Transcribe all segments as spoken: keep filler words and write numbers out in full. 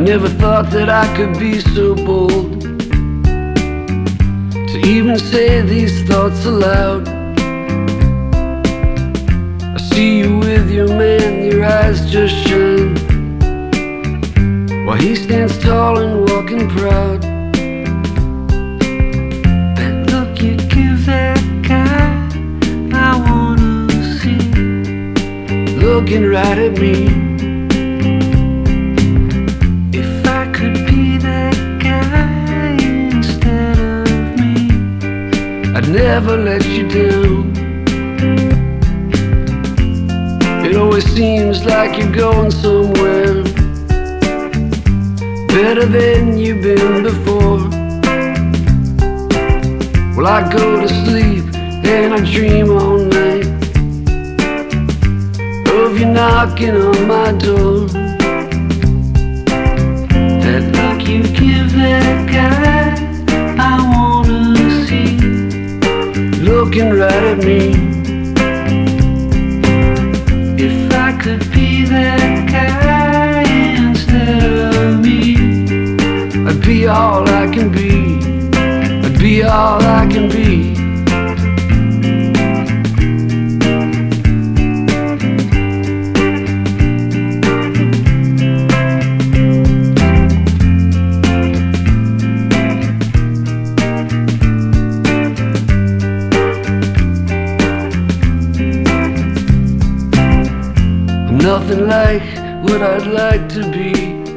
never thought that I could be so bold to even say these thoughts aloud. I see you with your man, your eyes just shine, while he stands tall and walking proud. That look you give that guy, I wanna see, looking right at me. I'd never let you down. It always seems like you're going somewhere better than you've been before. Well, I go to sleep and I dream all night of you knocking on my door. That look you give that guy, I wanna see, looking right at me. If I could be that guy instead of me, I'd be all I can be, I'd be all I can be. Nothing like what I'd like to be.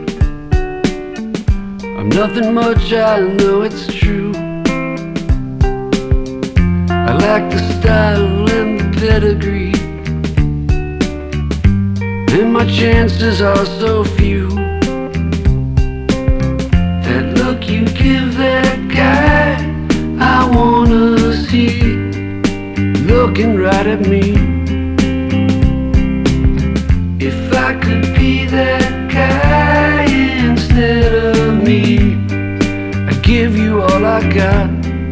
I'm nothing much, I know it's true. I lack the style and the pedigree, and my chances are so few. That look you give that guy, I wanna see, looking right at me. If I could be that guy instead of me, I'd give you all I got.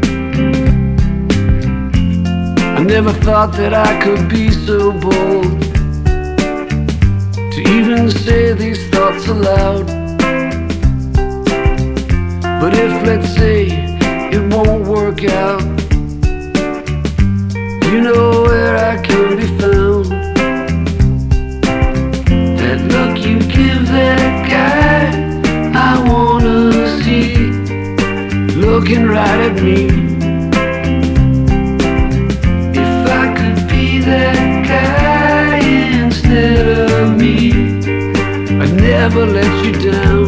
I never thought that I could be so bold to even say these thoughts aloud. But if, let's say, it won't work out, you know where I can be found. Look you give that guy, I wanna see, looking right at me. If I could be that guy instead of me, I'd never let you down.